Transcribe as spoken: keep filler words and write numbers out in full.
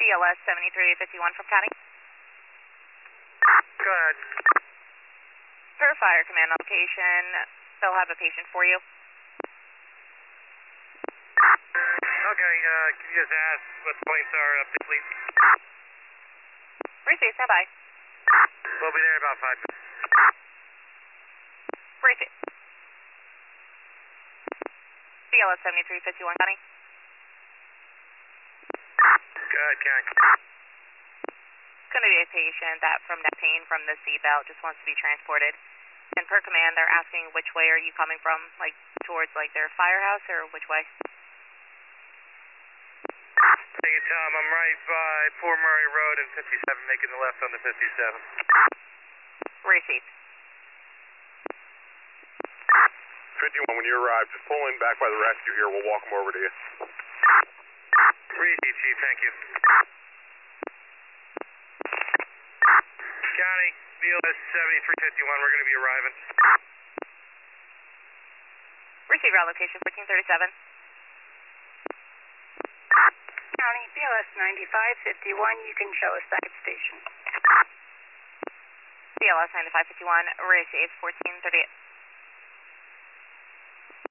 B L S seventy-three fifty-one from County. Go ahead. Per fire command location, they'll have a patient for you. Okay, uh, can you just ask what the points are up there, please? Receive, stand by. We'll be there in about five minutes. Receive. B L S seventy-three fifty-one County. Go ahead, Karen. Going to be a patient that from neck pain from the seatbelt just wants to be transported. And per command, they're asking which way are you coming from, like towards like their firehouse or which way? Hey, Tom, I'm right by Port Murray Road and fifty-seven, making the left on the fifty-seven. Receive. fifty-one, when you arrive, just pull in back by the rescue here. We'll walk them over to you. Receive, Chief, thank you. County, B L S seventy-three fifty-one, we're going to be arriving. Receive route location fourteen thirty-seven. County, B L S ninety-five fifty-one, you can show us that station. B L S ninety-five fifty-one, receive fourteen thirty-eight.